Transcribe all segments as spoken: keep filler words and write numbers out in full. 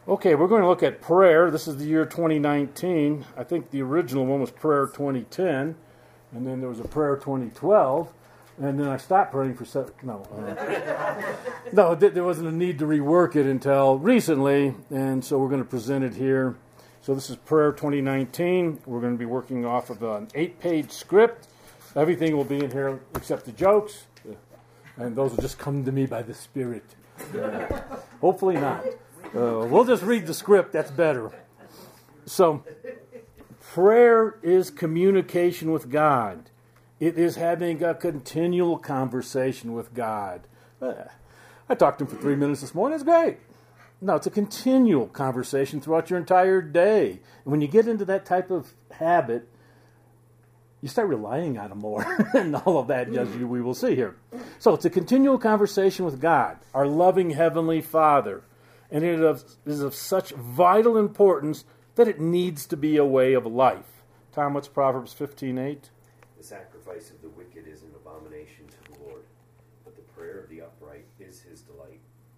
Okay, we're going to look at prayer. This is the year twenty nineteen. I think the original one was prayer twenty ten, and then there was a prayer twenty twelve, and then I stopped praying for seven. No, uh, no, th- there wasn't a need to rework it until recently, and so we're going to present it here. So this is prayer twenty nineteen. We're going to be working off of an eight-page script. Everything will be in here except the jokes, and those will just come to me by the Spirit. Uh, hopefully not. Uh, we'll just read the script. That's better. So, prayer is communication with God. It is having a continual conversation with God. Uh, I talked to him for three minutes this morning. It's great. No, it's a continual conversation throughout your entire day. And when you get into that type of habit, you start relying on him more. And all of that, as you, we will see here. So, it's a continual conversation with God, our loving Heavenly Father. And it is of such vital importance that it needs to be a way of life. Tom, what's Proverbs fifteen eight? The sacrifice of the wicked is an abomination to the Lord, but the prayer of the upright is his delight.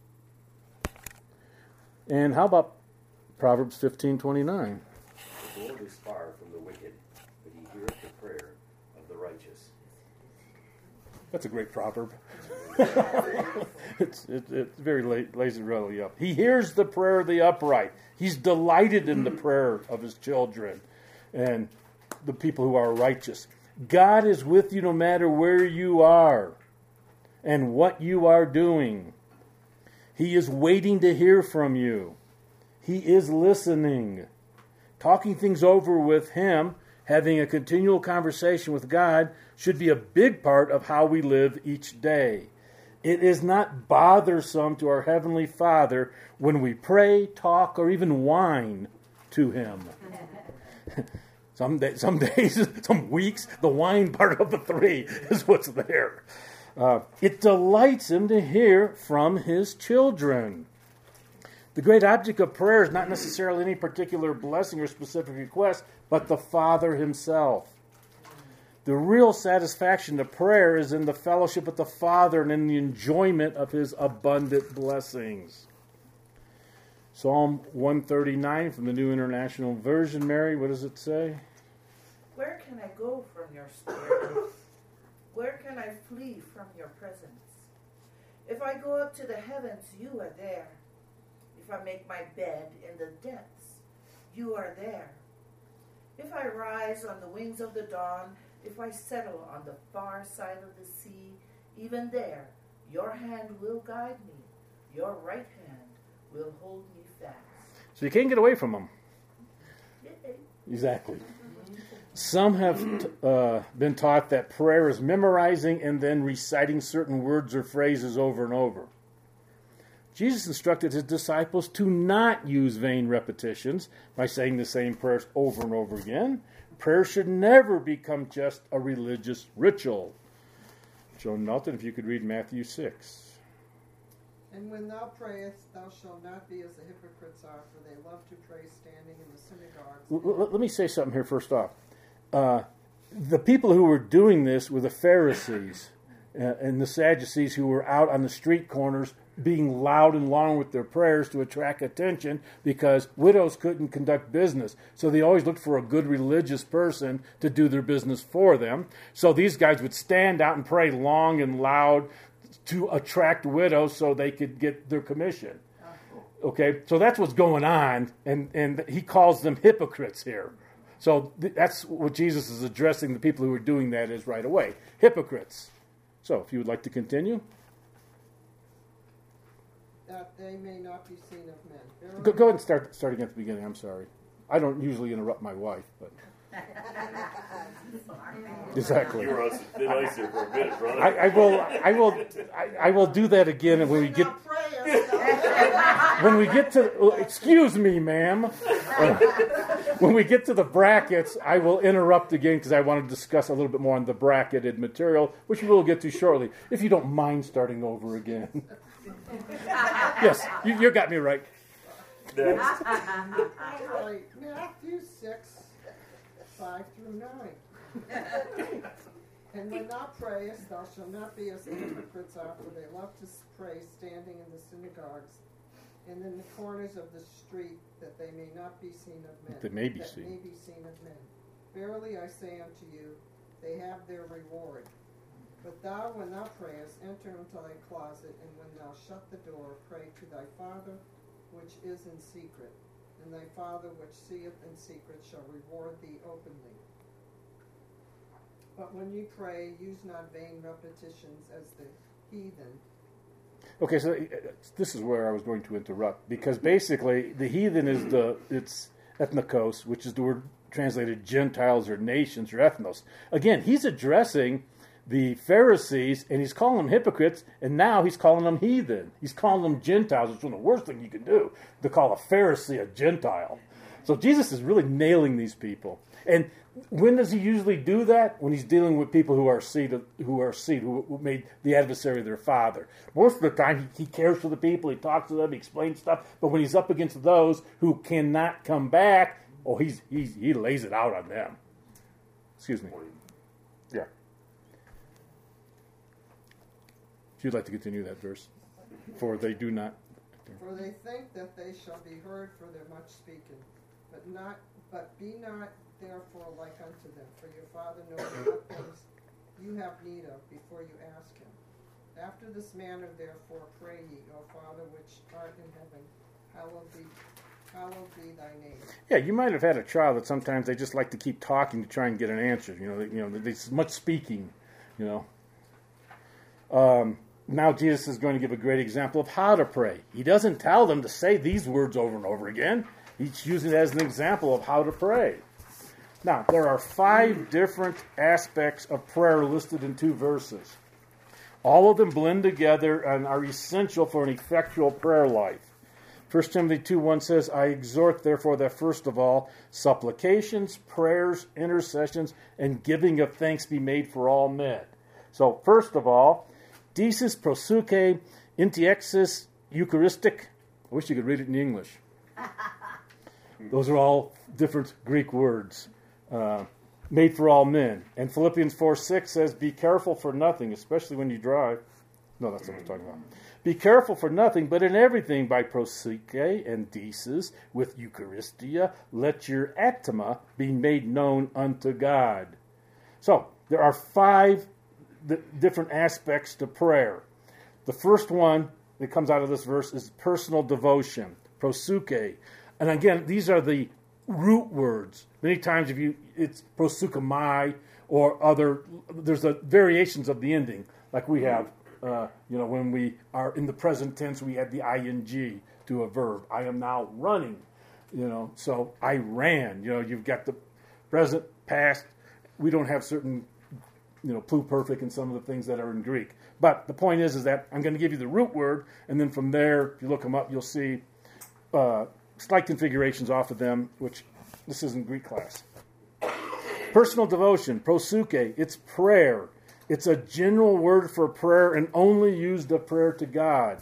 And how about Proverbs fifteen twenty-nine? The Lord is far from the wicked, but he heareth the prayer of the righteous. That's a great proverb. it's, it, it's very la- lazy really up. He hears the prayer of the upright. He's delighted in the prayer of his children and the people who are righteous. God is with you no matter where you are and what you are doing. He is waiting to hear from you. He is listening. Talking things over with him, having a continual conversation with God, should be a big part of how we live each day. It is not bothersome to our Heavenly Father when we pray, talk, or even whine to him. Some, day, some days, some weeks, the whine part of the three is what's there. Uh, it delights him to hear from his children. The great object of prayer is not necessarily any particular blessing or specific request, but the Father himself. The real satisfaction to prayer is in the fellowship with the Father and in the enjoyment of his abundant blessings. Psalm one thirty-nine from the New International Version. Mary, what does it say? Where can I go from your spirit? Where can I flee from your presence? If I go up to the heavens, you are there. If I make my bed in the depths, you are there. If I rise on the wings of the dawn, if I settle on the far side of the sea, even there, your hand will guide me. Your right hand will hold me fast. So you can't get away from him. Exactly. Some have uh, been taught that prayer is memorizing and then reciting certain words or phrases over and over. Jesus instructed his disciples to not use vain repetitions by saying the same prayers over and over again. Prayer should never become just a religious ritual. Joan Melton, if you could read Matthew six. And when thou prayest, thou shalt not be as the hypocrites are, for they love to pray standing in the synagogues. L- l- let me say something here first off. Uh, the people who were doing this were the Pharisees uh, and the Sadducees, who were out on the street corners being loud and long with their prayers to attract attention because widows couldn't conduct business. So they always looked for a good religious person to do their business for them. So these guys would stand out and pray long and loud to attract widows so they could get their commission. Okay, so that's what's going on, and, and he calls them hypocrites here. So th- that's what Jesus is addressing the people who are doing that is right away. Hypocrites. So if you would like to continue. That they may not be seen of men. Go, go ahead and start starting at the beginning. I'm sorry. I don't usually interrupt my wife, but exactly. You were on some thin ice here for a minute, brother. I, I will. I will. I, I will do that again when we get when we get to. Oh, excuse me, ma'am. Uh, when we get to the brackets, I will interrupt again because I want to discuss a little bit more on the bracketed material, which we will get to shortly. If you don't mind starting over again. Yes, you, you got me right. Next. Right, Matthew six, five through nine. And when thou prayest, thou shalt not be as the hypocrites are, for they love to pray standing in the synagogues and in the corners of the street, that they may not be seen of men. They may be that seen. may be seen of men. Verily I say unto you, they have their reward. But thou, when thou prayest, enter into thy closet, and when thou shut the door, pray to thy Father which is in secret, and thy Father which seeth in secret shall reward thee openly. But when you pray, use not vain repetitions as the heathen. Okay, so uh, this is where I was going to interrupt, because basically the heathen is the, it's ethnikos, which is the word translated Gentiles or nations or ethnos. Again, he's addressing the Pharisees, and he's calling them hypocrites, and now he's calling them heathen. He's calling them Gentiles, which is one of the worst things you can do, to call a Pharisee a Gentile. So Jesus is really nailing these people. And when does he usually do that? When he's dealing with people who are seed, of, who are seed, who, who made the adversary their father. Most of the time, he, he cares for the people, he talks to them, he explains stuff. But when he's up against those who cannot come back, oh, he's, he's he lays it out on them. Excuse me. Yeah. If you'd like to continue that verse. For they do not. For they think that they shall be heard for their much speaking, but not, but be not therefore like unto them, for your Father knows what things you have need of before you ask him. After this manner therefore pray ye, O Father which art in heaven, hallowed be, hallowed be thy name. Yeah, you might have had a child that sometimes they just like to keep talking to try and get an answer. You know, they, you know, there's much speaking. You know. Um, now Jesus is going to give a great example of how to pray. He doesn't tell them to say these words over and over again. He's using it as an example of how to pray. Now, there are five different aspects of prayer listed in two verses. All of them blend together and are essential for an effectual prayer life. First Timothy two one says, I exhort therefore that first of all, supplications, prayers, intercessions, and giving of thanks be made for all men. So, first of all, desis prosuke intiexis eucharistic. I wish you could read it in English. Those are all different Greek words. Uh, made for all men. And Philippians four six says, be careful for nothing, especially when you drive. No, that's what we're talking about. Be careful for nothing, but in everything by prosuke and desis, with Eucharistia, let your atma be made known unto God. So, there are five th- different aspects to prayer. The first one that comes out of this verse is personal devotion, prosuke. And again, these are the root words. Many times if you it's prosukamai or other, there's a variations of the ending, like we have, uh, you know, when we are in the present tense, we add the ing to a verb. I am now running, you know, so I ran. You know, you've got the present, past. We don't have certain, you know, pluperfect and some of the things that are in Greek. But the point is, is that I'm going to give you the root word, and then from there, if you look them up, you'll see uh, slight configurations off of them, which this isn't Greek class. Personal devotion, prosuke, it's prayer. It's a general word for prayer and only used of prayer to God.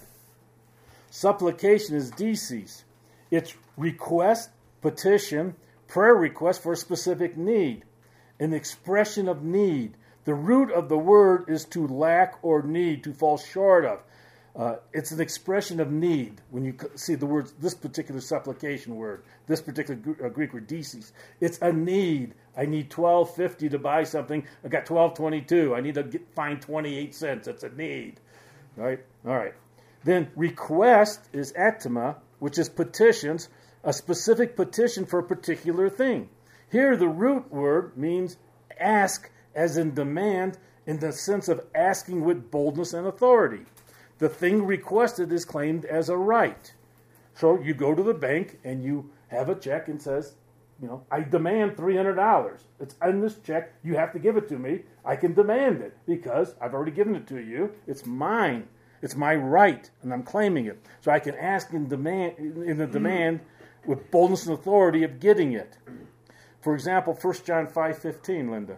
Supplication is desis. It's request, petition, prayer request for a specific need, an expression of need. The root of the word is to lack or need, to fall short of. Uh, it's an expression of need. When you see the words, this particular supplication word, this particular uh, Greek word, desis, it's a need. I need twelve fifty to buy something. I got twelve twenty-two. I need to get, find twenty-eight cents. It's a need. Right? All right. Then request is atma, which is petitions, a specific petition for a particular thing. Here the root word means ask, as in demand, in the sense of asking with boldness and authority. The thing requested is claimed as a right. So you go to the bank and you have a check and says, you know, I demand three hundred dollars. It's on this check. You have to give it to me. I can demand it because I've already given it to you. It's mine. It's my right, and I'm claiming it. So I can ask in demand in the demand with boldness and authority of getting it. For example, First John five fifteen, Linda.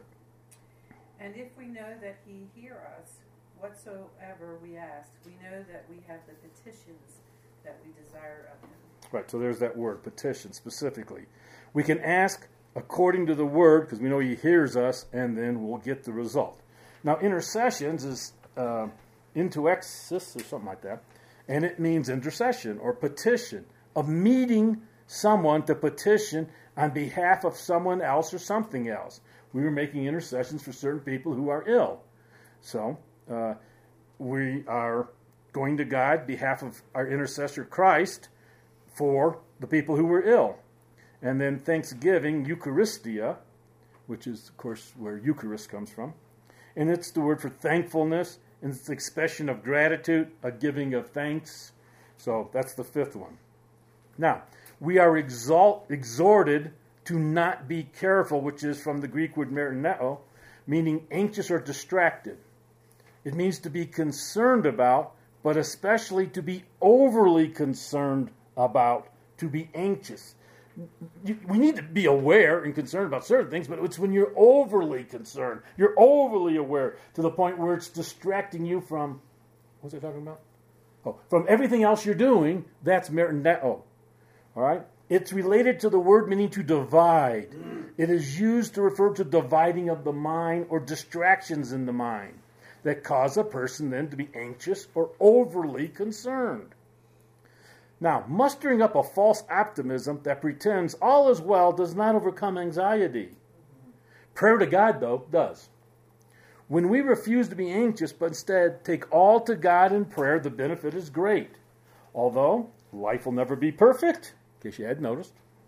And if we know that he hear us, whatsoever we ask, we know that we have the petitions that we desire of him. Right, so there's that word, petition, specifically. We can ask according to the word, because we know he hears us, and then we'll get the result. Now, intercessions is uh, intuexis, or something like that. And it means intercession or petition, of meeting someone to petition on behalf of someone else or something else. We were making intercessions for certain people who are ill. So uh, we are going to God on behalf of our intercessor Christ for the people who were ill. And then thanksgiving, Eucharistia, which is, of course, where Eucharist comes from. And it's the word for thankfulness, and it's the expression of gratitude, a giving of thanks. So that's the fifth one. Now, we are exalt, exhorted to not be careful, which is from the Greek word merineo, meaning anxious or distracted. It means to be concerned about, but especially to be overly concerned about, to be anxious. We need to be aware and concerned about certain things, but it's when you're overly concerned, you're overly aware to the point where it's distracting you from, what was I talking about? Oh, from everything else you're doing, that's merineo. All right? It's related to the word meaning to divide. It is used to refer to dividing of the mind or distractions in the mind that cause a person then to be anxious or overly concerned. Now, mustering up a false optimism that pretends all is well does not overcome anxiety. Prayer to God, though, does. When we refuse to be anxious, but instead take all to God in prayer, the benefit is great. Although life will never be perfect, in case you hadn't noticed,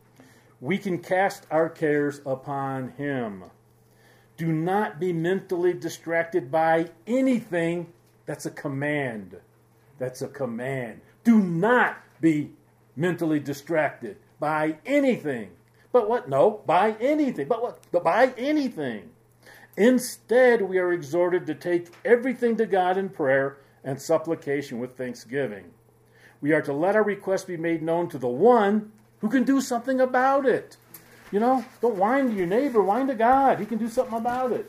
we can cast our cares upon Him. Do not be mentally distracted by anything. That's a command. That's a command. Do not be mentally distracted by anything. But what? No, by anything. But what? But by anything. Instead, we are exhorted to take everything to God in prayer and supplication with thanksgiving. We are to let our requests be made known to the one who can do something about it. You know, don't whine to your neighbor, whine to God. He can do something about it.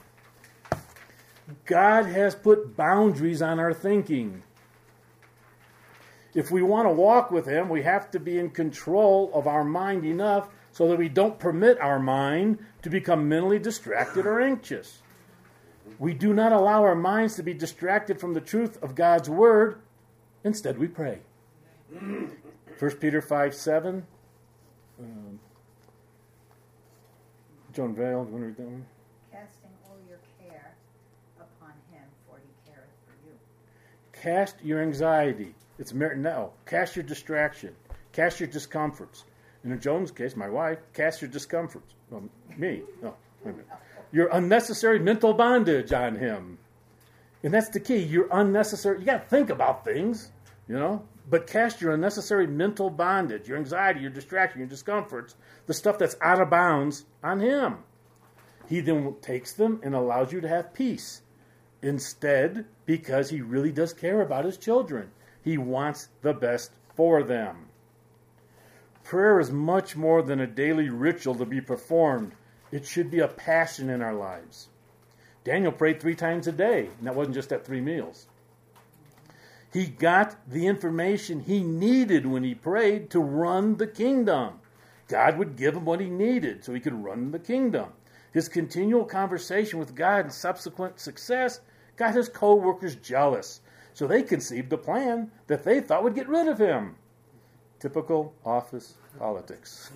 God has put boundaries on our thinking. If we want to walk with Him, we have to be in control of our mind enough so that we don't permit our mind to become mentally distracted or anxious. We do not allow our minds to be distracted from the truth of God's Word. Instead, we pray. First Peter five seven. Um, Joan Vale, do you want to read that one? Casting all your care upon Him, for He careth for you. Cast your anxiety. It's no. Cast your distraction. Cast your discomforts. In Joan's case, my wife, cast your discomforts. Well, me. No. Wait a minute. Your unnecessary mental bondage on Him. And that's the key. Your unnecessary, you got to think about things, you know, but cast your unnecessary mental bondage, your anxiety, your distraction, your discomforts, the stuff that's out of bounds on Him. He then takes them and allows you to have peace. Instead, because He really does care about His children. He wants the best for them. Prayer is much more than a daily ritual to be performed. It should be a passion in our lives. Daniel prayed three times a day, and that wasn't just at three meals. He got the information he needed when he prayed to run the kingdom. God would give him what he needed so he could run the kingdom. His continual conversation with God and subsequent success got his co-workers jealous. So they conceived a plan that they thought would get rid of him. Typical office politics.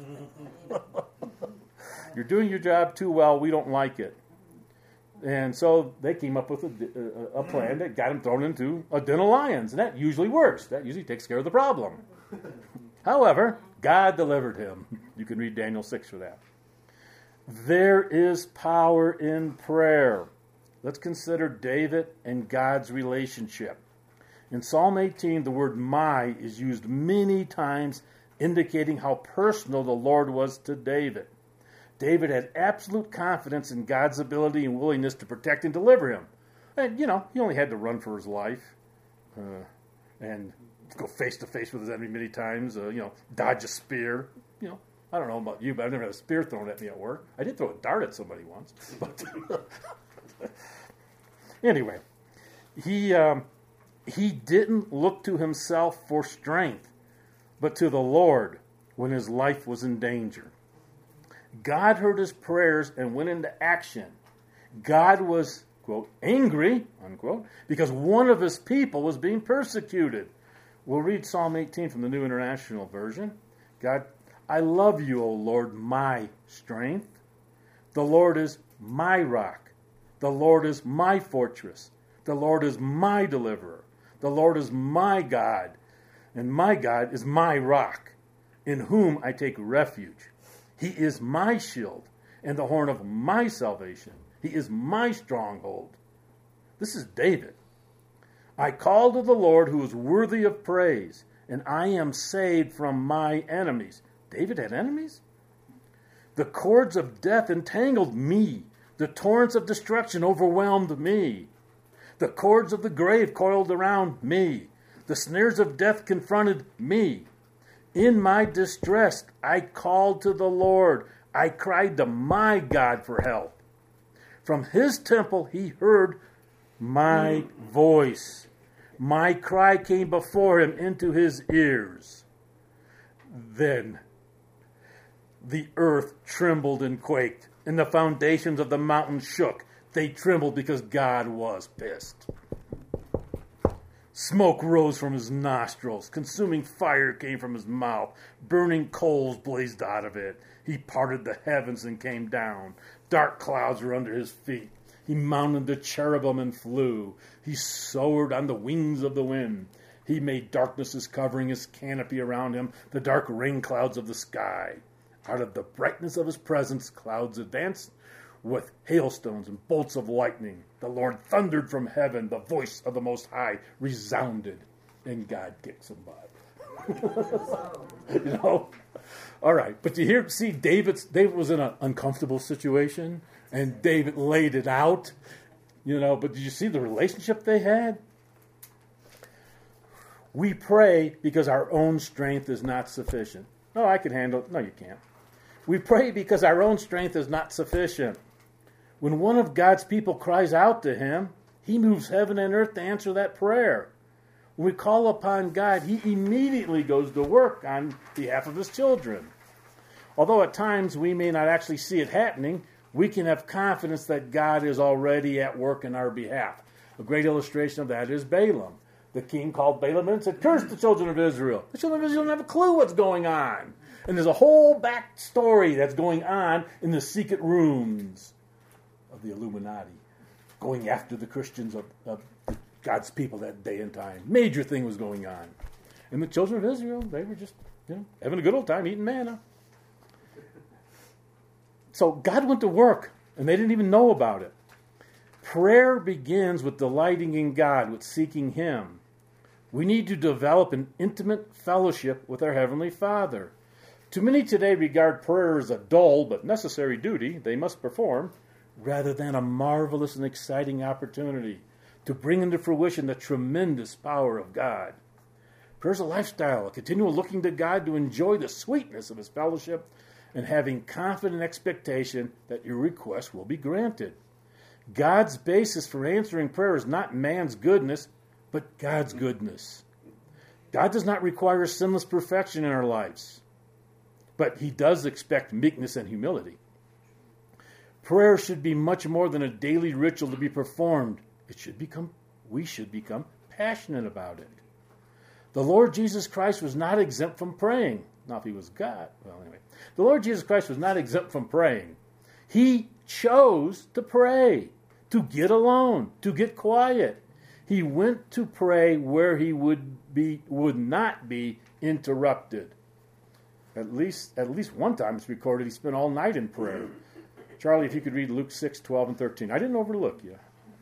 You're doing your job too well, we don't like it. And so they came up with a, a, a plan that got him thrown into a den of lions. And that usually works. That usually takes care of the problem. However, God delivered him. You can read Daniel six for that. There is power in prayer. Let's consider David and God's relationship. In Psalm eighteen, the word my is used many times, indicating how personal the Lord was to David. David had absolute confidence in God's ability and willingness to protect and deliver him. And, you know, he only had to run for his life uh, and go face to face with his enemy many times, uh, you know, dodge a spear. You know, I don't know about you, but I've never had a spear thrown at me at work. I did throw a dart at somebody once. But anyway, he... Um, He didn't look to himself for strength, but to the Lord when his life was in danger. God heard his prayers and went into action. God was, quote, angry, unquote, because one of his people was being persecuted. We'll read Psalm eighteen from the New International Version. God, I love you, O Lord, my strength. The Lord is my rock. The Lord is my fortress. The Lord is my deliverer. The Lord is my God. And my God is my rock, in whom I take refuge. He is my shield and the horn of my salvation. He is my stronghold. This is David. I call to the Lord who is worthy of praise, and I am saved from my enemies. David had enemies? The cords of death entangled me. The torrents of destruction overwhelmed me. The cords of the grave coiled around me. The snares of death confronted me. In my distress, I called to the Lord. I cried to my God for help. From his temple he heard my voice. My cry came before him into his ears. Then the earth trembled and quaked, and the foundations of the mountains shook. They trembled because God was pissed. Smoke rose from his nostrils. Consuming fire came from his mouth. Burning coals blazed out of it. He parted the heavens and came down. Dark clouds were under his feet. He mounted the cherubim and flew. He soared on the wings of the wind. He made darkness his covering, his canopy around him, the dark rain clouds of the sky. Out of the brightness of his presence, clouds advanced with hailstones and bolts of lightning. The Lord thundered from heaven. The voice of the Most High resounded, and God kicked some butt. You know? All right, but you hear, see, David's, David was in an uncomfortable situation, and David laid it out, you know, but did you see the relationship they had? We pray because our own strength is not sufficient. No, I can handle it. No, you can't. We pray because our own strength is not sufficient. When one of God's people cries out to him, he moves heaven and earth to answer that prayer. When we call upon God, he immediately goes to work on behalf of his children. Although at times we may not actually see it happening, we can have confidence that God is already at work in our behalf. A great illustration of that is Balaam. The king called Balaam in and said, "Curse the children of Israel." The children of Israel don't have a clue what's going on. And there's a whole back story that's going on in the secret rooms of the Illuminati, going after the Christians of, of God's people that day and time. Major thing was going on. And the children of Israel, they were just, you know, having a good old time eating manna. So God went to work, and they didn't even know about it. Prayer begins with delighting in God, with seeking him. We need to develop an intimate fellowship with our Heavenly Father. Too many today regard prayer as a dull but necessary duty they must perform, rather than a marvelous and exciting opportunity to bring into fruition the tremendous power of God. Prayer is a lifestyle, a continual looking to God to enjoy the sweetness of his fellowship and having confident expectation that your request will be granted. God's basis for answering prayer is not man's goodness, but God's goodness. God does not require sinless perfection in our lives, but he does expect meekness and humility. Prayer should be much more than a daily ritual to be performed. It should become, we should become passionate about it. The Lord Jesus Christ was not exempt from praying. Now, if he was God, well, anyway. The Lord Jesus Christ was not exempt from praying. He chose to pray, to get alone, to get quiet. He went to pray where he would be, would not be interrupted. At least, at least one time it's recorded he spent all night in prayer. Charlie, if you could read Luke six, twelve, and thirteen. I didn't overlook you.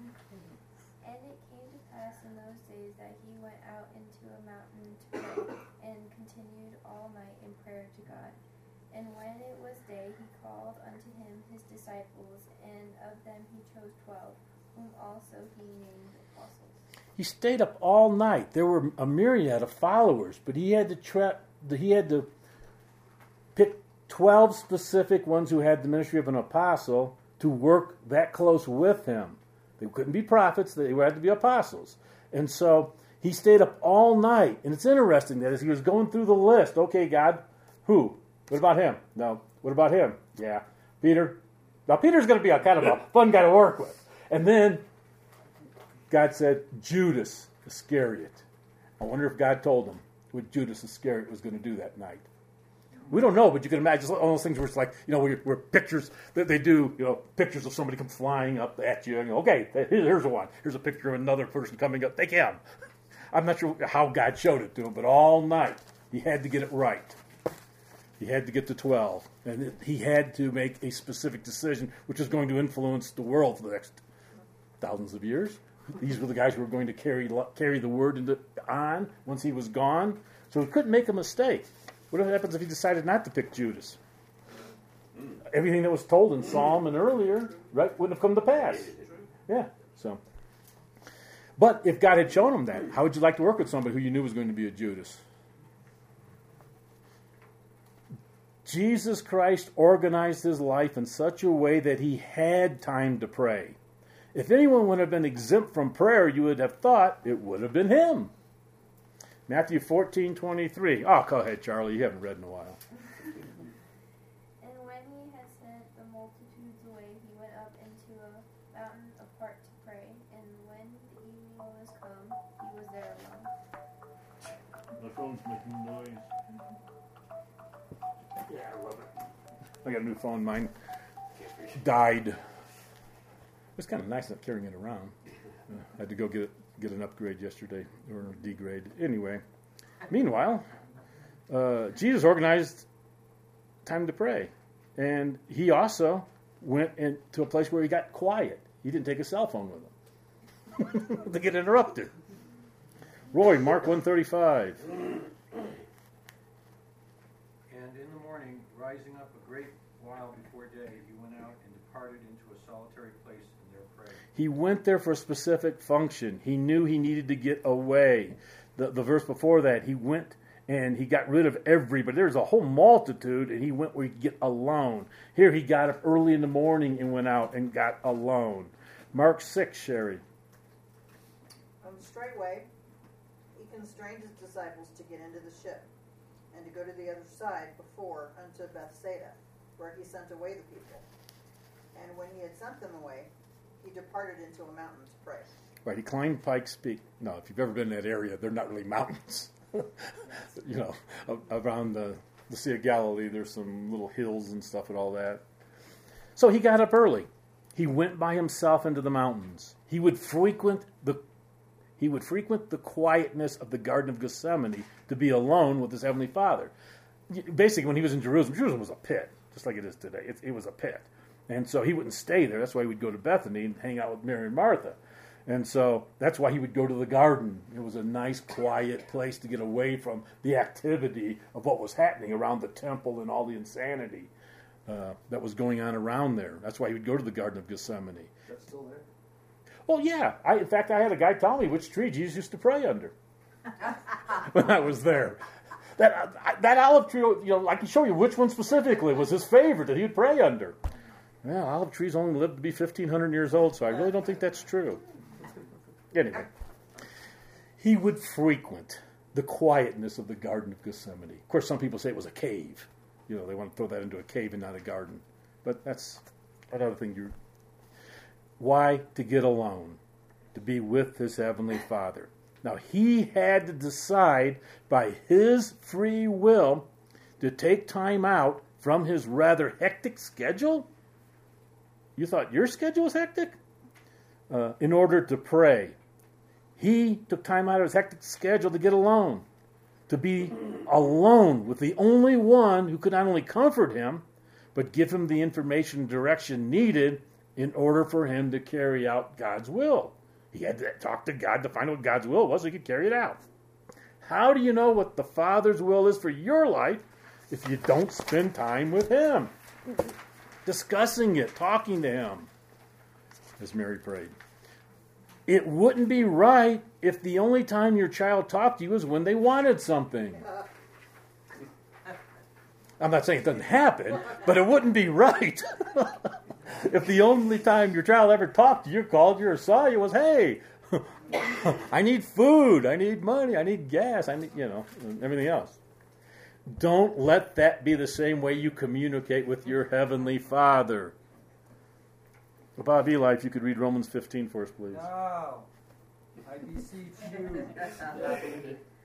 And it came to pass in those days that he went out into a mountain to pray, and continued all night in prayer to God. And when it was day, he called unto him his disciples, and of them he chose twelve, whom also he named apostles. He stayed up all night. There were a myriad of followers, but he had to tra- he had to pick twelve specific ones who had the ministry of an apostle to work that close with him. They couldn't be prophets, they had to be apostles. And so he stayed up all night. And it's interesting that as he was going through the list, okay, God, who? What about him? No. What about him? Yeah. Peter? Now, Peter's going to be a kind of a fun guy to work with. And then God said, Judas Iscariot. I wonder if God told him what Judas Iscariot was going to do that night. We don't know, but you can imagine all those things where it's like, you know, where, where pictures that they do, you know, pictures of somebody come flying up at you. And you go, okay, here's one. Here's a picture of another person coming up. Take him. I'm not sure how God showed it to him, but all night he had to get it right. He had to get to twelve. And it, he had to make a specific decision, which is going to influence the world for the next thousands of years. These were the guys who were going to carry carry the word into, on once he was gone. So he couldn't make a mistake. What happens if he decided not to pick Judas? Everything that was told in Psalm and earlier, right, wouldn't have come to pass. Yeah. So, but if God had shown him that, how would you like to work with somebody who you knew was going to be a Judas? Jesus Christ organized his life in such a way that he had time to pray. If anyone would have been exempt from prayer, you would have thought it would have been him. Matthew fourteen twenty-three. Oh, go ahead, Charlie. You haven't read in a while. And when he had sent the multitudes away, he went up into a mountain apart to pray. And when the evening was come, he was there alone. My phone's making noise. Yeah, I love it. I got a new phone. Mine died. It's kind of nice not carrying it around. Uh, I had to go get it. Get an upgrade yesterday, or a degrade. Anyway, meanwhile, uh, Jesus organized time to pray. And he also went into a place where he got quiet. He didn't take a cell phone with him to get interrupted. Roy, Mark one thirty-five. And in the morning, rising up a great while before day, he went out and departed into a solitary place and there prayed. He went there for a specific function. He knew he needed to get away. The, the verse before that, he went and he got rid of everybody. There's a whole multitude, and he went where he could get alone. Here he got up early in the morning and went out and got alone. Mark six, Sherry. Um, straightway, he constrained his disciples to get into the ship and to go to the other side before unto Bethsaida, where he sent away the people. And when he had sent them away, he departed into a mountain to pray. Right, he climbed Pikes Peak. No, if you've ever been in that area, they're not really mountains. You know, around the, the Sea of Galilee, there's some little hills and stuff and all that. So he got up early. He went by himself into the mountains. He would frequent the he would frequent the quietness of the Garden of Gethsemane to be alone with his Heavenly Father. Basically, when he was in Jerusalem, Jerusalem was a pit, just like it is today. It, it was a pit. And so he wouldn't stay there. That's why he would go to Bethany and hang out with Mary and Martha. And so that's why he would go to the garden. It was a nice, quiet place to get away from the activity of what was happening around the temple and all the insanity uh, that was going on around there. That's why he would go to the Garden of Gethsemane. That's still there? Well, yeah. I, in fact, I had a guy tell me which tree Jesus used to pray under when I was there. That uh, that olive tree, you know, I can show you which one specifically was his favorite that he would pray under. Well, olive trees only lived to be fifteen hundred years old, so I really don't think that's true. Anyway, he would frequent the quietness of the Garden of Gethsemane. Of course, some people say it was a cave. You know, they want to throw that into a cave and not a garden. But that's another thing. You, why? To get alone, to be with his Heavenly Father. Now, he had to decide by his free will to take time out from his rather hectic schedule. You thought your schedule was hectic? Uh, in order to pray. He took time out of his hectic schedule to get alone, to be alone with the only one who could not only comfort him, but give him the information and direction needed in order for him to carry out God's will. He had to talk to God to find out what God's will was so he could carry it out. How do you know what the Father's will is for your life if you don't spend time with him? Discussing it, talking to him, as Mary prayed. It wouldn't be right if the only time your child talked to you was when they wanted something. I'm not saying it doesn't happen, but it wouldn't be right if the only time your child ever talked to you, called you, or saw you was, hey, I need food, I need money, I need gas, I need, you know, everything else. Don't let that be the same way you communicate with your Heavenly Father. Bob Eli, if you could read Romans fifteen for us, please. Now, I beseech you,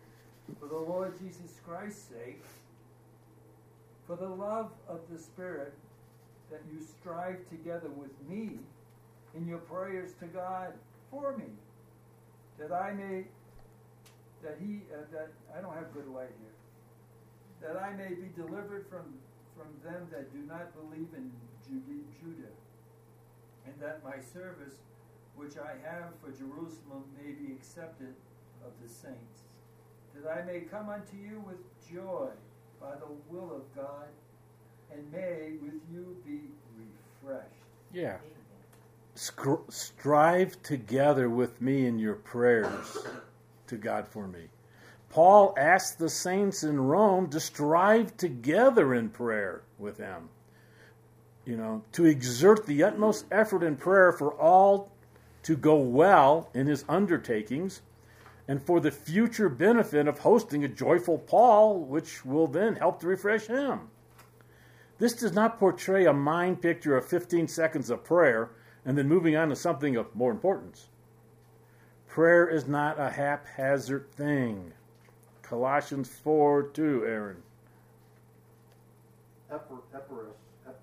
For the Lord Jesus Christ's sake, for the love of the Spirit, that you strive together with me in your prayers to God for me, that I may, that he, uh, that I don't have good light here, that I may be delivered from from them that do not believe in Judah, and that my service, which I have for Jerusalem, may be accepted of the saints, that I may come unto you with joy by the will of God, and may with you be refreshed. Yeah. Scr- strive together with me in your prayers to God for me. Paul asked the saints in Rome to strive together in prayer with him. You know, to exert the utmost effort in prayer for all to go well in his undertakings, and for the future benefit of hosting a joyful Paul, which will then help to refresh him. This does not portray a mind picture of fifteen seconds of prayer and then moving on to something of more importance. Prayer is not a haphazard thing. Colossians four two, Aaron. Epaphras,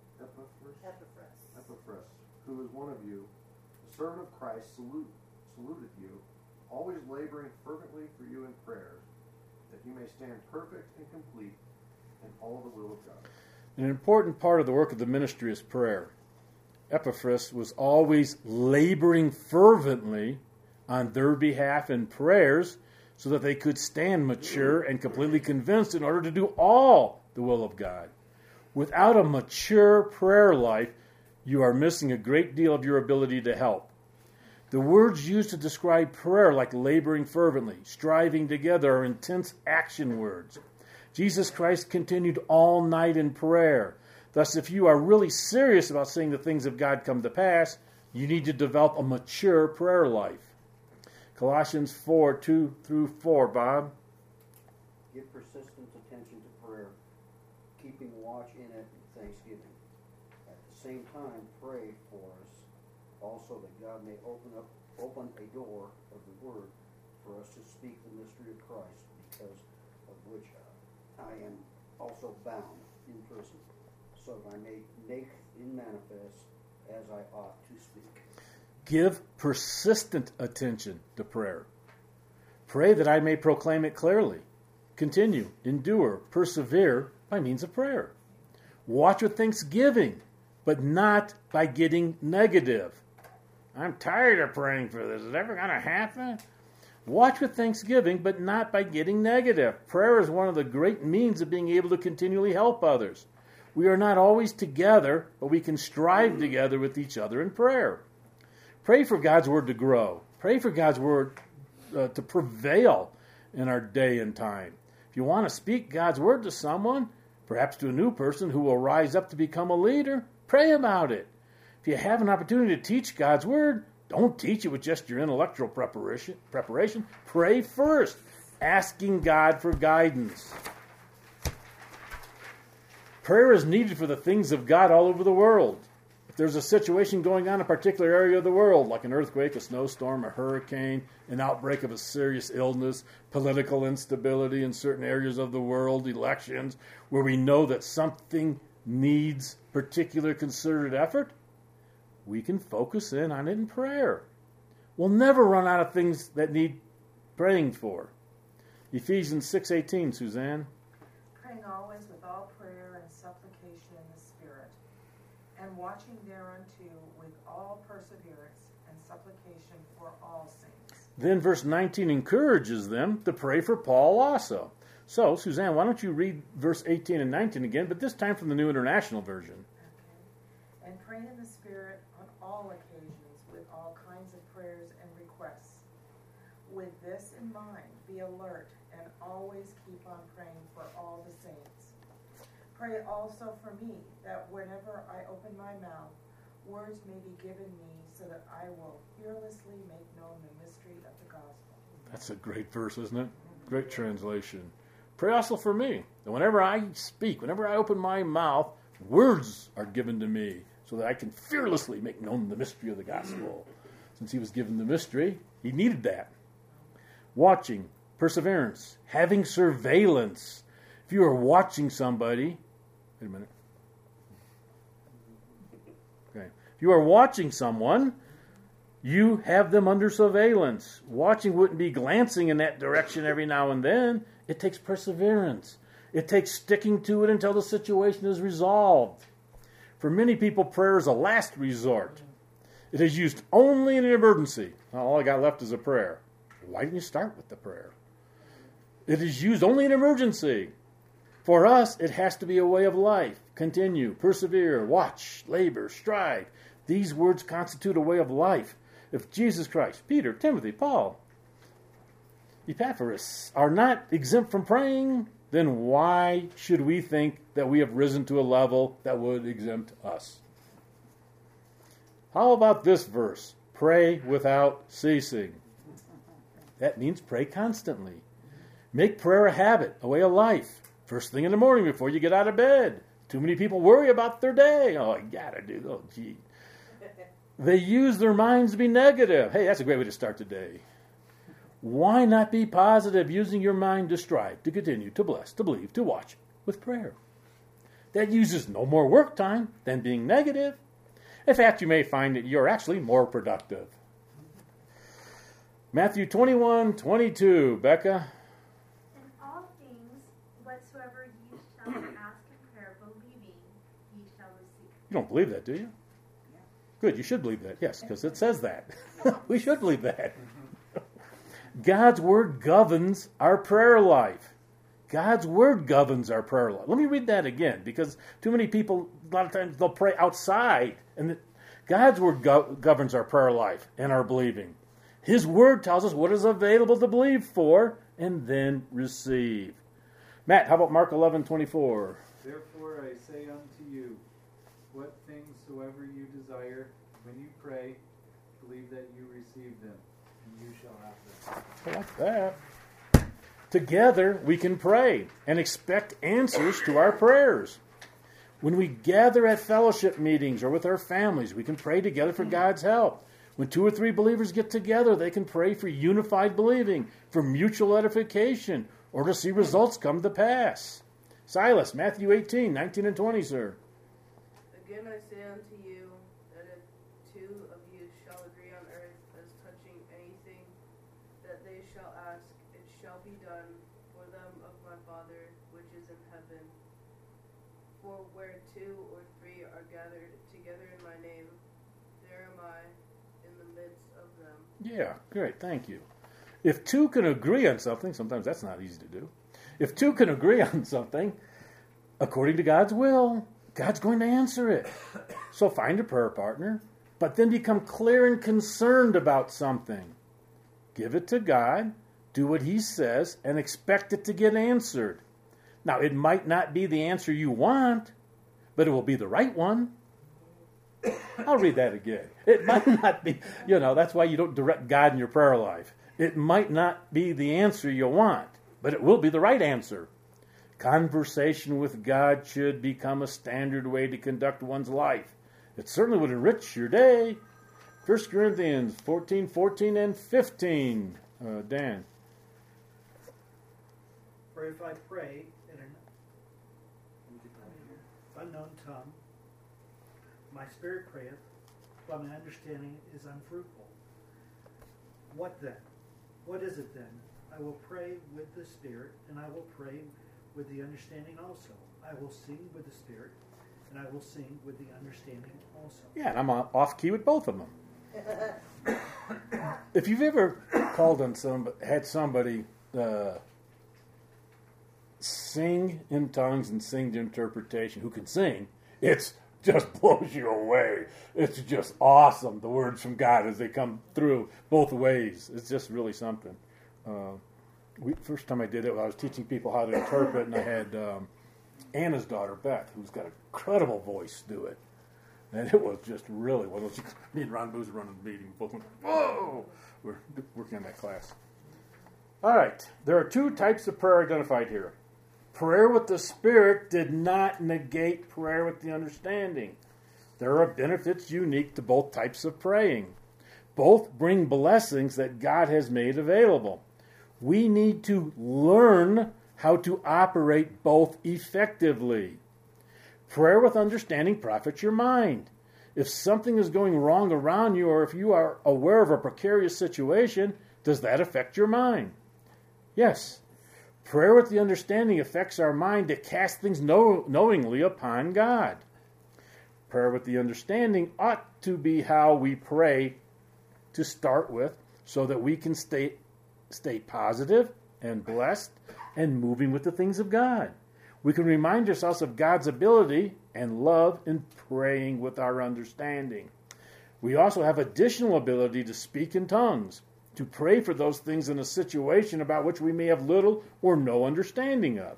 Epaphras, Epaphras, who is one of you, the servant of Christ, salute, saluted you, always laboring fervently for you in prayers, that you may stand perfect and complete in all the will of God. An important part of the work of the ministry is prayer. Epaphras was always laboring fervently on their behalf in prayers so that they could stand mature and completely convinced in order to do all the will of God. Without a mature prayer life, you are missing a great deal of your ability to help. The words used to describe prayer, like laboring fervently, striving together, are intense action words. Jesus Christ continued all night in prayer. Thus, if you are really serious about seeing the things of God come to pass, you need to develop a mature prayer life. Colossians four two through four, Bob. Give persistent attention to prayer, keeping watch in it with thanksgiving. At the same time, pray for us also that God may open up open a door of the Word for us to speak the mystery of Christ, because of which uh, I am also bound in prison, so that I may make it manifest as I ought to speak. Give persistent attention to prayer. Pray that I may proclaim it clearly. Continue, endure, persevere by means of prayer. Watch with thanksgiving, but not by getting negative. I'm tired of praying for this. Is it ever going to happen? Watch with thanksgiving, but not by getting negative. Prayer is one of the great means of being able to continually help others. We are not always together, but we can strive together with each other in prayer. Pray for God's Word to grow. Pray for God's Word uh, to prevail in our day and time. If you want to speak God's Word to someone, perhaps to a new person who will rise up to become a leader, pray about it. If you have an opportunity to teach God's Word, don't teach it with just your intellectual preparation. preparation. Pray first, asking God for guidance. Prayer is needed for the things of God all over the world. If there's a situation going on in a particular area of the world, like an earthquake, a snowstorm, a hurricane, an outbreak of a serious illness, political instability in certain areas of the world, elections, where we know that something needs particular concerted effort, we can focus in on it in prayer. We'll never run out of things that need praying for. Ephesians six eighteen, Suzanne. Praying always with all prayer and supplication in the Spirit, and watching thereunto with all perseverance and supplication for all saints. Then verse nineteen encourages them to pray for Paul also. So, Suzanne, why don't you read verse eighteen and nineteen again, but this time from the New International Version. Okay. And pray in the Spirit on all occasions with all kinds of prayers and requests. With this in mind, be alert and always keep on praying for all the saints. Pray also for me, that whenever I open my mouth, words may be given me, so that I will fearlessly make known the mystery of the gospel. That's a great verse, isn't it? Great translation. Pray also for me, that whenever I speak, whenever I open my mouth, words are given to me, so that I can fearlessly make known the mystery of the gospel. Since he was given the mystery, he needed that. Watching, perseverance, having surveillance. If you are watching somebody, wait a minute. Okay. If you are watching someone, you have them under surveillance. Watching wouldn't be glancing in that direction every now and then. It takes perseverance. It takes sticking to it until the situation is resolved. For many people, prayer is a last resort. It is used only in an emergency. All I got left is a prayer. Why didn't you start with the prayer? It is used only in emergency. For us, it has to be a way of life. Continue, persevere, watch, labor, strive. These words constitute a way of life. If Jesus Christ, Peter, Timothy, Paul, Epaphras are not exempt from praying, then why should we think that we have risen to a level that would exempt us? How about this verse? Pray without ceasing. That means pray constantly. Make prayer a habit, a way of life. First thing in the morning before you get out of bed. Too many people worry about their day. Oh, I gotta do, oh, gee. They use their minds to be negative. Hey, that's a great way to start the day. Why not be positive, using your mind to strive, to continue, to bless, to believe, to watch with prayer? That uses no more work time than being negative. In fact, you may find that you're actually more productive. Matthew twenty-one twenty-two, Becca. In all things, whatsoever ye shall ask in prayer, believing, ye shall receive. You don't believe that, do you? Good, you should believe that, yes, because it says that. We should believe that. God's Word governs our prayer life. God's Word governs our prayer life. Let me read that again, because too many people, a lot of times, they'll pray outside. And the, God's Word go- governs our prayer life and our believing. His Word tells us what is available to believe for and then receive. Matt, how about Mark eleven twenty-four? Therefore I say unto you, what things soever you desire, when you pray, believe that you receive them, and you shall have them. I like that. Together we can pray and expect answers to our prayers. When we gather at fellowship meetings or with our families, we can pray together for God's help. When two or three believers get together, they can pray for unified believing, for mutual edification, or to see results come to pass. Silas, Matthew eighteen, nineteen and twenty, sir. Again I say unto you, that if two of you shall agree on earth as touching anything that they shall ask, it shall be done for them of my Father which is in heaven. For where two or three are gathered together in my name, there am I in the midst of them. Yeah, great, thank you. If two can agree on something, sometimes that's not easy to do. If two can agree on something, according to God's will, God's going to answer it. So find a prayer partner, but then become clear and concerned about something. Give it to God, do what He says, and expect it to get answered. Now, it might not be the answer you want, but it will be the right one. I'll read that again. It might not be, you know, that's why you don't direct God in your prayer life. It might not be the answer you want, but it will be the right answer. Conversation with God should become a standard way to conduct one's life. It certainly would enrich your day. First Corinthians fourteen, fourteen, and fifteen. Uh, Dan. For if I pray in an unknown tongue, my spirit prayeth, but my understanding is unfruitful. What then? What is it then? I will pray with the Spirit, and I will pray with the understanding also. I will sing with the Spirit, and I will sing with the understanding also. Yeah, and I'm off key with both of them. If you've ever called on some, had somebody uh, sing in tongues and sing the interpretation, who can sing, it's just blows you away. It's just awesome, the words from God as they come through both ways. It's just really something. Uh, we, first time I did it, I was teaching people how to interpret, and I had um, Anna's daughter, Beth, who's got an incredible voice, do it. And it was just really one of those. Me and Ron Booz were running the meeting. Both went, whoa! We're working on that class. All right. There are two types of prayer identified here. Prayer with the Spirit did not negate prayer with the understanding. There are benefits unique to both types of praying. Both bring blessings that God has made available. We need to learn how to operate both effectively. Prayer with understanding profits your mind. If something is going wrong around you, or if you are aware of a precarious situation, does that affect your mind? Yes. Prayer with the understanding affects our mind to cast things know- knowingly upon God. Prayer with the understanding ought to be how we pray to start with, so that we can stay, stay positive and blessed and moving with the things of God. We can remind ourselves of God's ability and love in praying with our understanding. We also have additional ability to speak in tongues, to pray for those things in a situation about which we may have little or no understanding of.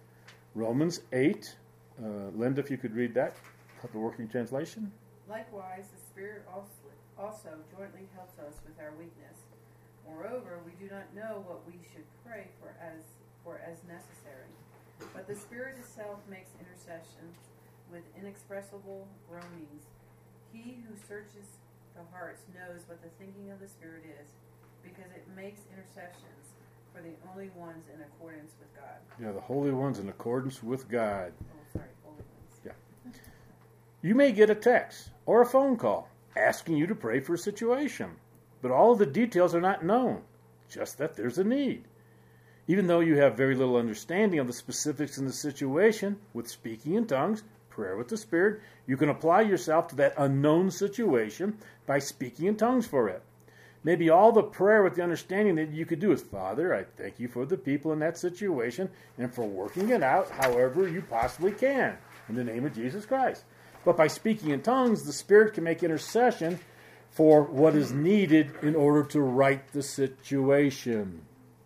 Romans eight, uh, Linda, if you could read that, the working translation. Likewise, the Spirit also, also jointly helps us with our weakness. Moreover, we do not know what we should pray for as for as necessary, but the Spirit itself makes intercession with inexpressible groanings. He who searches the hearts knows what the thinking of the Spirit is, because it makes intercessions for the only ones in accordance with God. Yeah, the holy ones in accordance with God. Oh, sorry, holy ones. Yeah. You may get a text or a phone call asking you to pray for a situation, but all of the details are not known, just that there's a need. Even though you have very little understanding of the specifics in the situation, with speaking in tongues, prayer with the Spirit, you can apply yourself to that unknown situation by speaking in tongues for it. Maybe all the prayer with the understanding that you could do is, Father, I thank you for the people in that situation and for working it out however you possibly can, in the name of Jesus Christ. But by speaking in tongues, the Spirit can make intercession for what is needed in order to right the situation.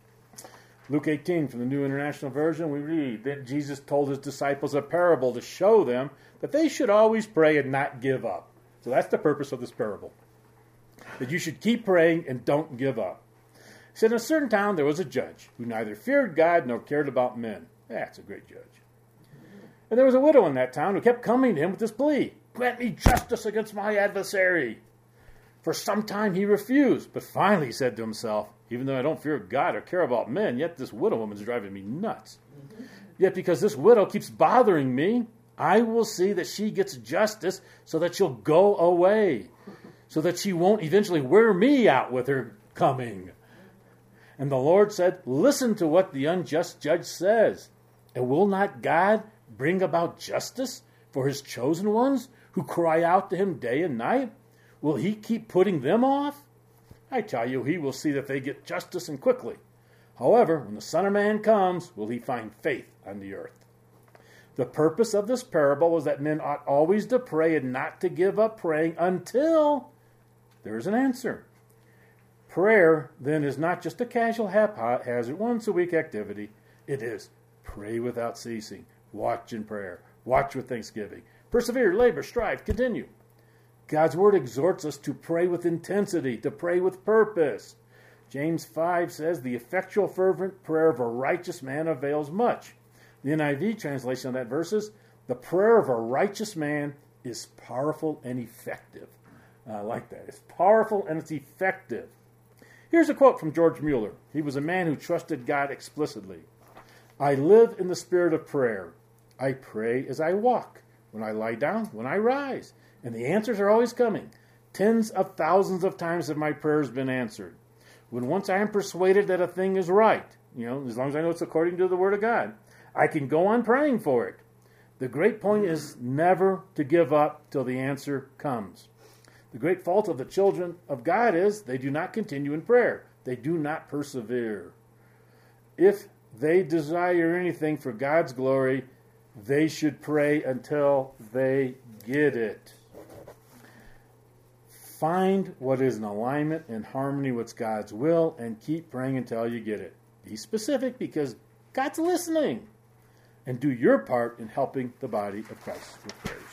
Luke eighteen, from the New International Version, we read that Jesus told his disciples a parable to show them that they should always pray and not give up. So that's the purpose of this parable, that you should keep praying and don't give up. He said, in a certain town there was a judge who neither feared God nor cared about men. That's a great judge. And there was a widow in that town who kept coming to him with this plea, grant me justice against my adversary. For some time he refused, but finally he said to himself, even though I don't fear God or care about men, yet this widow woman is driving me nuts. Mm-hmm. Yet because this widow keeps bothering me, I will see that she gets justice so that she'll go away, so that she won't eventually wear me out with her coming. And the Lord said, listen to what the unjust judge says. And will not God bring about justice for his chosen ones who cry out to him day and night? Will he keep putting them off? I tell you, he will see that they get justice and quickly. However, when the Son of Man comes, will he find faith on the earth? The purpose of this parable was that men ought always to pray and not to give up praying until there is an answer. Prayer, then, is not just a casual haphazard once-a-week activity. It is pray without ceasing, watch in prayer, watch with thanksgiving, persevere, labor, strive, continue. God's Word exhorts us to pray with intensity, to pray with purpose. James five says, the effectual fervent prayer of a righteous man avails much. The N I V translation of that verse is, the prayer of a righteous man is powerful and effective. I like that. It's powerful and it's effective. Here's a quote from George Mueller. He was a man who trusted God explicitly. I live in the spirit of prayer. I pray as I walk, when I lie down, when I rise. And the answers are always coming. Tens of thousands of times have my prayers been answered. When once I am persuaded that a thing is right, you know, as long as I know it's according to the Word of God, I can go on praying for it. The great point is never to give up till the answer comes. The great fault of the children of God is they do not continue in prayer. They do not persevere. If they desire anything for God's glory, they should pray until they get it. Find what is in alignment and harmony with God's will and keep praying until you get it. Be specific because God's listening. And do your part in helping the body of Christ with prayer.